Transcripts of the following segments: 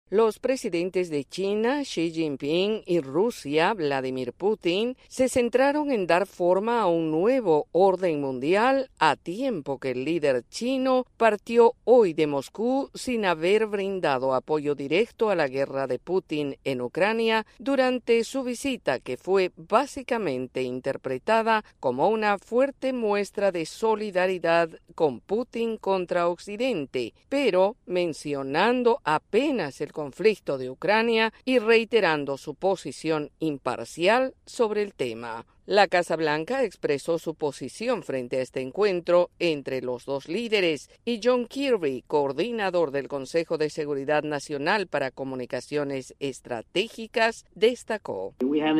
Los presidentes de China, Xi Jinping, y Rusia, Vladimir Putin, se centraron en dar forma a un nuevo orden mundial a tiempo que el líder chino partió hoy de Moscú sin haber brindado apoyo directo a la guerra de Putin en Ucrania durante su visita, que fue básicamente interpretada como una fuerte muestra de solidaridad con Putin contra Occidente, pero mencionando apenas el conflicto de Ucrania y reiterando su posición imparcial sobre el tema. La Casa Blanca expresó su posición frente a este encuentro entre los dos líderes y John Kirby, coordinador del Consejo de Seguridad Nacional para Comunicaciones Estratégicas, destacó: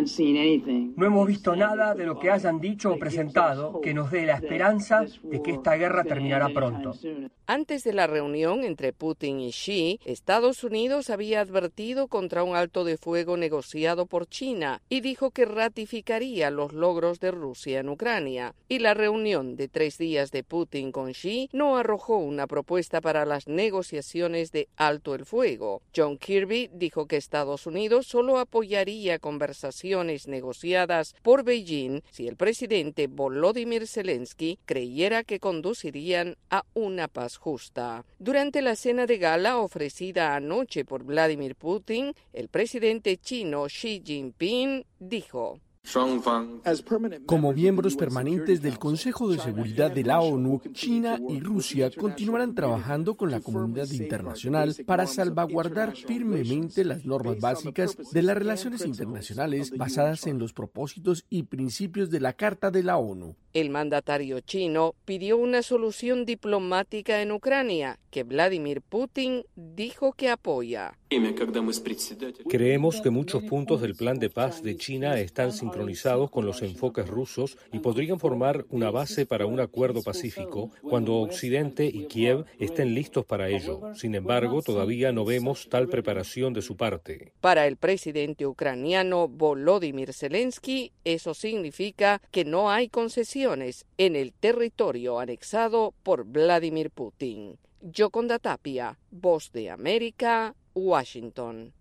No hemos visto nada de lo que hayan dicho o presentado que nos dé la esperanza de que esta guerra terminará pronto. Antes de la reunión entre Putin y Xi, Estados Unidos había advertido contra un alto de fuego negociado por China y dijo que ratificaría los logros de Rusia en Ucrania. Y la reunión de 3 días de Putin con Xi no arrojó una propuesta para las negociaciones de alto el fuego. John Kirby dijo que Estados Unidos solo apoyaría conversaciones negociadas por Beijing si el presidente Volodymyr Zelensky creyera que conducirían a una paz justa. Durante la cena de gala ofrecida anoche por Vladimir Putin, el presidente chino Xi Jinping dijo: Como miembros permanentes del Consejo de Seguridad de la ONU, China y Rusia continuarán trabajando con la comunidad internacional para salvaguardar firmemente las normas básicas de las relaciones internacionales basadas en los propósitos y principios de la Carta de la ONU. El mandatario chino pidió una solución diplomática en Ucrania, que Vladimir Putin dijo que apoya. Creemos que muchos puntos del plan de paz de China están sincronizados con los enfoques rusos y podrían formar una base para un acuerdo pacífico cuando Occidente y Kiev estén listos para ello. Sin embargo, todavía no vemos tal preparación de su parte. Para el presidente ucraniano Volodymyr Zelensky, eso significa que no hay concesiones en el territorio anexado por Vladimir Putin. Yoconda Tapia, Voz de América, Washington.